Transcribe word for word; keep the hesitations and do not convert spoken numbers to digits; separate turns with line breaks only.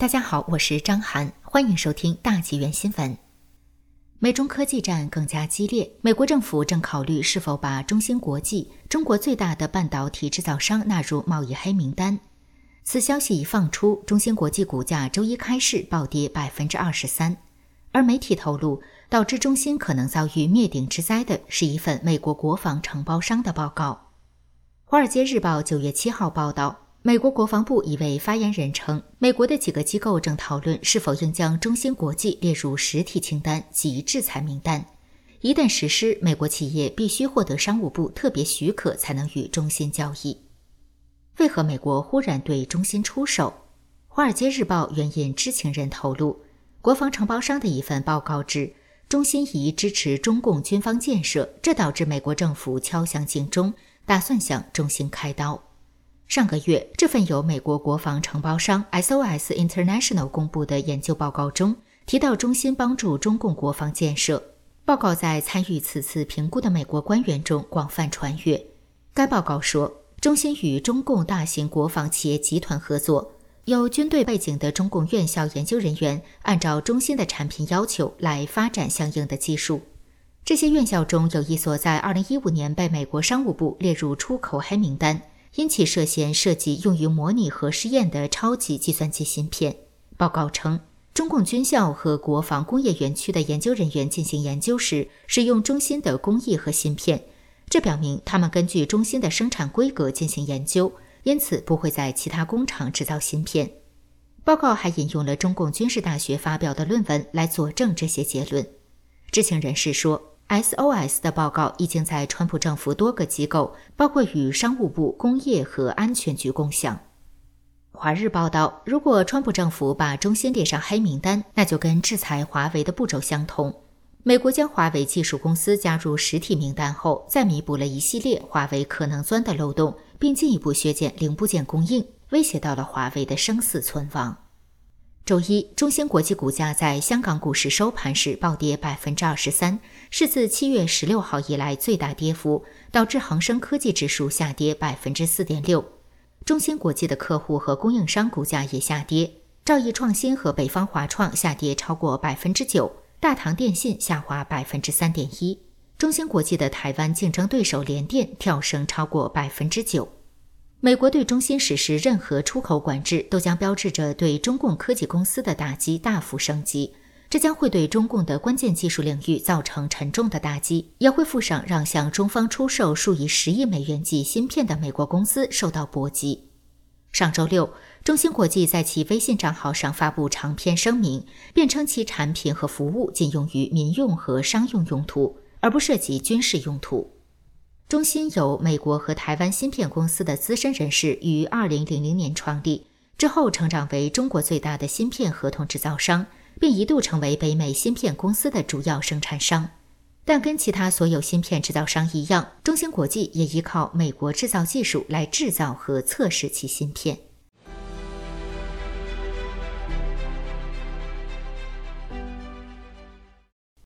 大家好，我是张涵，欢迎收听大纪元新闻。美中科技战更加激烈，美国政府正考虑是否把中芯国际，中国最大的半导体制造商纳入贸易黑名单。此消息一放出，中芯国际股价周一开市暴跌 百分之二十三， 而媒体透露，导致中芯可能遭遇灭顶之灾的是一份美国国防承包商的报告。华尔街日报九月七号报道，美国国防部一位发言人称，美国的几个机构正讨论是否应将中芯国际列入实体清单及制裁名单。一旦实施，美国企业必须获得商务部特别许可才能与中芯交易。为何美国忽然对中芯出手？华尔街日报援引知情人透露，国防承包商的一份报告指，中芯疑支持中共军方建设，这导致美国政府敲响警钟，打算向中芯开刀。上个月，这份由美国国防承包商 S O S International 公布的研究报告中，提到中芯帮助中共国防建设。报告在参与此次评估的美国官员中广泛传阅。该报告说，中芯与中共大型国防企业集团合作，有军队背景的中共院校研究人员按照中芯的产品要求来发展相应的技术。这些院校中有一所在二零一五年被美国商务部列入出口黑名单，因其涉嫌设计用于模拟核试验的超级计算机芯片。报告称，中共军校和国防工业园区的研究人员进行研究时，使用中芯的工艺和芯片，这表明他们根据中芯的生产规格进行研究，因此不会在其他工厂制造芯片。报告还引用了中共军事大学发表的论文来佐证这些结论。知情人士说， S O S 的报告已经在川普政府多个机构，包括与商务部、工业和安全局共享。华日报道，如果川普政府把中芯列上黑名单，那就跟制裁华为的步骤相同。美国将华为技术公司加入实体名单后，再弥补了一系列华为可能钻的漏洞，并进一步削减零部件供应，威胁到了华为的生死存亡。周一，中芯国际股价在香港股市收盘时暴跌 百分之二十三， 是自七月十六号以来最大跌幅，导致恒生科技指数下跌 百分之四点六。 中芯国际的客户和供应商股价也下跌，兆易创新和北方华创下跌超过 百分之九， 大唐电信下滑 百分之三点一， 中芯国际的台湾竞争对手联电跳升超过 百分之九。美国对中芯实施任何出口管制，都将标志着对中共科技公司的打击大幅升级，这将会对中共的关键技术领域造成沉重的打击，也会附上让向中方出售数以十亿美元计芯片的美国公司受到波及。上周六，中芯国际在其微信账号上发布长篇声明，辩称其产品和服务仅用于民用和商用用途，而不涉及军事用途。中芯由美国和台湾芯片公司的资深人士于二零零零年创立，之后成长为中国最大的芯片合同制造商，并一度成为北美芯片公司的主要生产商。但跟其他所有芯片制造商一样，中芯国际也依靠美国制造技术来制造和测试其芯片。